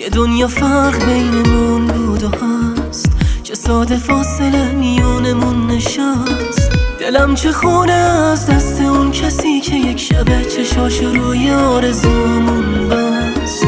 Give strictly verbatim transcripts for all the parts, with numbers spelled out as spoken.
یه دنیا فرق بینمون بود و هست، چه ساده فاصله میونمون نشست. دلم چه خونه از دست اون کسی که یک شبه چشاشو روی آرزومون بست.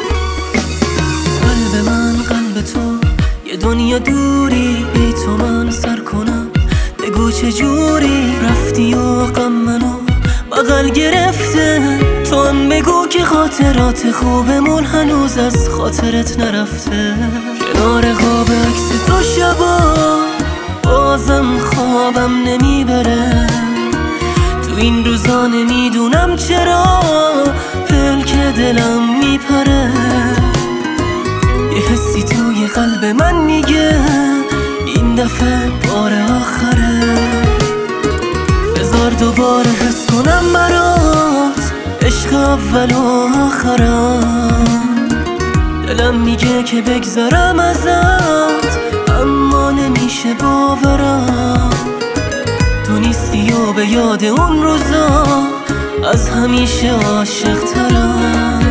قلب من قلب تو، یه دنیا دوری بی تو من سر کنم. بگو چه جوری رفتی و غم منو بغل گرفته. تو هم بگو که خاطرات خوبمون هنوز از خاطرت نرفته. کنار خواب عکس تو شبا بازم خوابم نمیبره. تو این روزا نمیدونم چرا پلک دلم میپره. یه حسی توی قلب من میگه این دفعه بار آخره. بذار دوباره حس کنم برات عشق اول و آخرم. دلم میگه که بگذارم ازت اما نمیشه باورم. تو نیستی و به یاد اون روزا از همیشه عاشق ترم.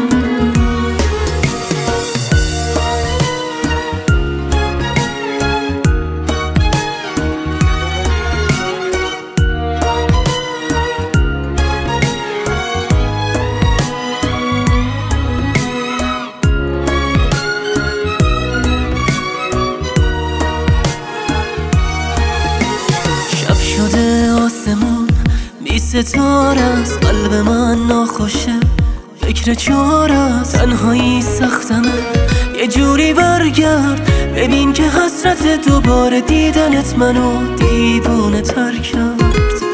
شده آسمون بی ستاره است، قلب من ناخوشه فکر چاره است. تنهایی سختمه یه جوری برگرد، ببین که حسرت دوباره دیدنت منو دیوونه تر کرد.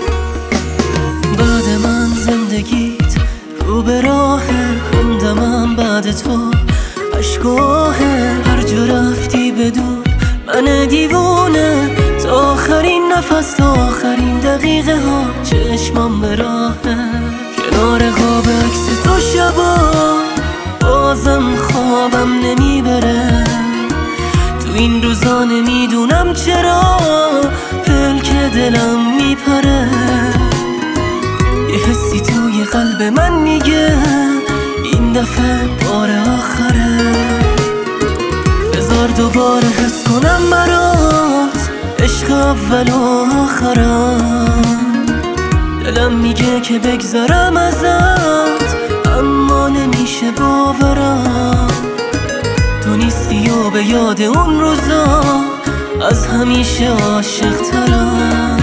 بعد من زندگیت رو به راهه، همدمم بعد تو عشقاهه. هر جا رفتی بدون من دیوونه، تا آخرین نفس تا آخرین دقیقه ها چشمم به راهه. کنار خواب عکس تو شبا بازم خوابم نمیبره. تو این روزا نمیدونم چرا پلک دلم میپره. یه حسی توی قلب من میگه این دفعه بار آخره. بذار دوباره حس کنم برات عشق اول و آخرم. دلم میگه که بگذارم ازت اما نمیشه باورم. تو نیستی و به یاد اون روزا از همیشه عاشق ترم.